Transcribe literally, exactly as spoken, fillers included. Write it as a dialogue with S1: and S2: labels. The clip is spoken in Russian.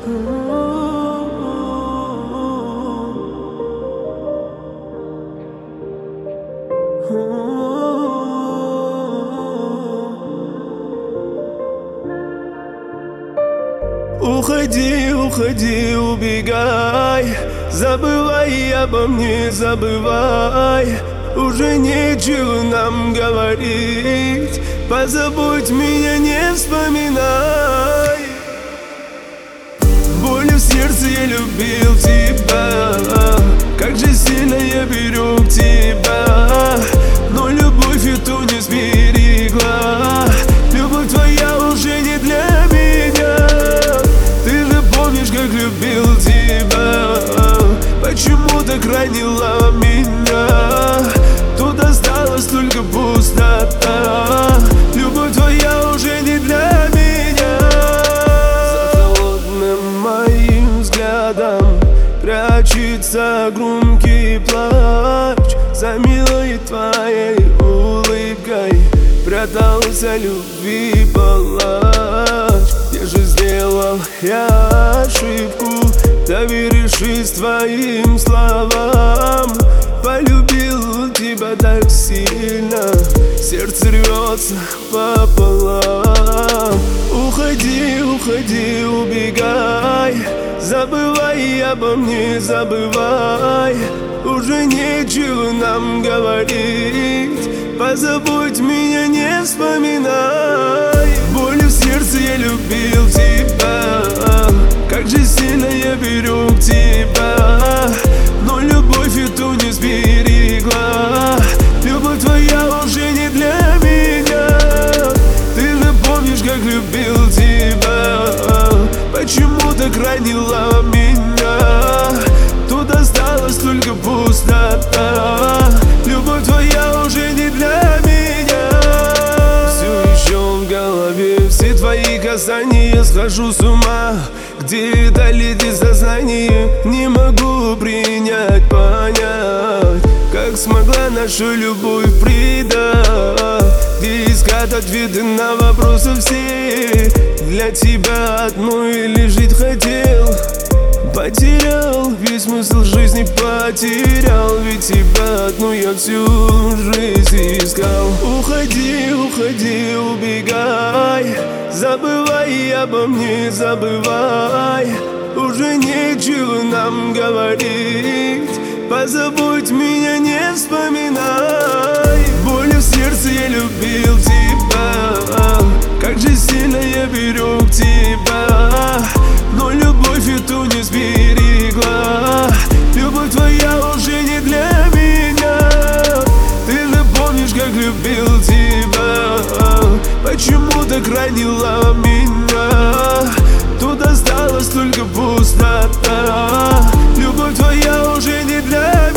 S1: Уходи, уходи, убегай, забывай обо мне, забывай. Уже нечего нам говорить, позабудь меня, не вспоминай. Болью в сердце я любил тебя, как же сильно я берег тебя, но любовь эту не сберегла. Любовь твоя уже не для меня. Ты же помнишь, как любил тебя, почему так ранила меня? Тут осталась только пустота. Любовь твоя уже не для меня. За холодным моим взглядом прячется громкий плач. За милой твоей улыбкой прятался любви палач. Где же сделал я ошибку, доверившись твоим словам? Полюбил тебя так сильно, сердце рвется пополам. Уходи, уходи, убегай, забывай обо мне, забывай. Уже нечего нам говорить, позабудь меня, не вспоминай. Болью в сердце я любил тебя, как же сильно я берег тебя, но любовь эту не сберегла. Любовь твоя уже не для меня. Ты же помнишь, как любил тебя, почему так ранила меня? Тут осталась только пустота. Любовь твоя уже не для меня. Все еще в голове все твои касания, схожу с ума. Где долети сознание, не могу принять, понять, как смогла нашу любовь предать. Где искать ответы на вопросы все? Для тебя одной лишь жить хотел. Потерял весь смысл жизни, потерял, ведь тебя одну я всю жизнь искал. Уходи, уходи, убегай, забывай обо мне, забывай. Уже нечего нам говорить, позабудь меня, не вспоминай. Болью в сердце я любил тебя, как же сильно я берег тебя, но любовь эту не сберегла. Любовь твоя уже не для меня. Ты же помнишь, как любил тебя, почему так ранила меня? Тут осталась только пустота. Любовь твоя уже не для меня.